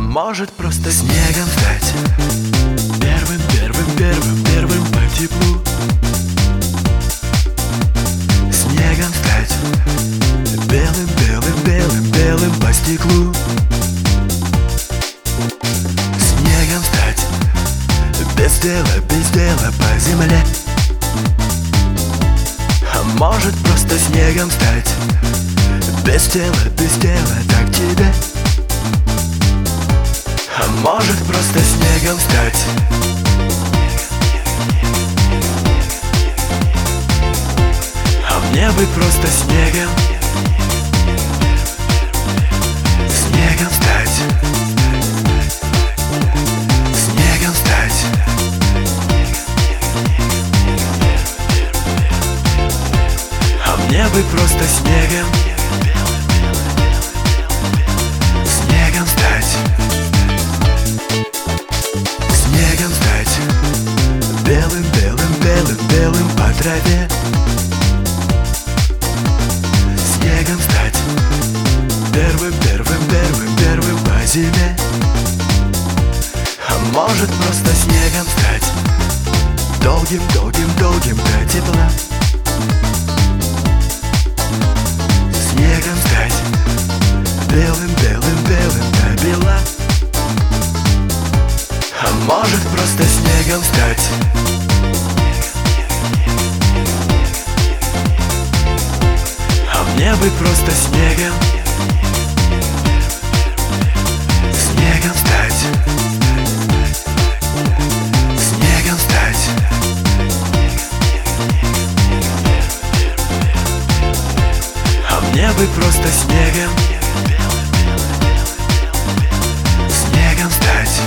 может просто снегом стать. Первым, первым, первым, первым по теплу. Снегом стать. Белым, белым, белым, белым по стеклу. Снегом стать. Без дела по земле. А может просто снегом стать. Без дела так тебе. А может просто снегом стать. А мне бы просто снегом. Снегом стать. Снегом стать. А мне бы просто снегом. Снегом стать. Снегом стать. Белым, белым, белым, белым по траве. Снегом стать. Первым, первым, первым, первым по зиме. А может просто снегом стать. Долгим, долгим, долгим до тепла. Снегом стать. Белым, белым, белым до бела. А может просто снегом стать. А мне бы просто снегом. Снегом стать. Снегом стать. А мне бы просто снегом. Снегом стать.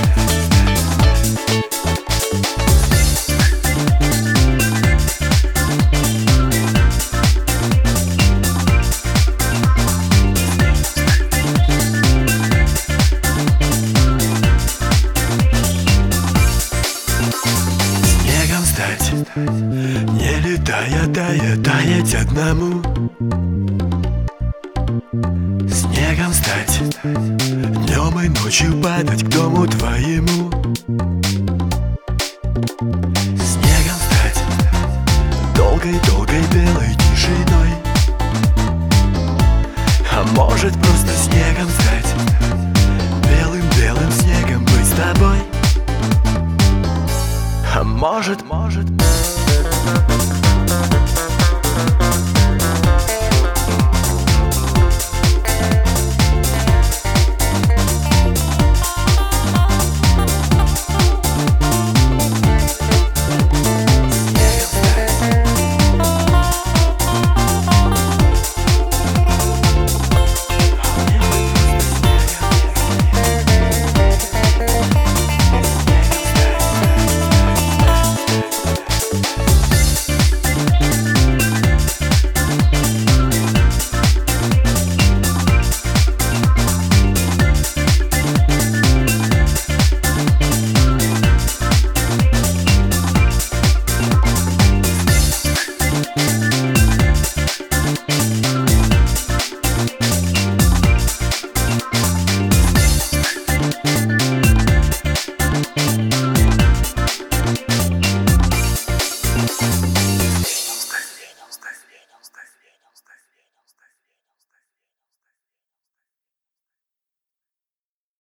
Не летая, таять одному. Снегом стать. Днем и ночью падать к дому твоему. Снегом стать. Долгой-долгой белой тишиной. А может просто снегом стать. Белым-белым снегом быть с тобой. А может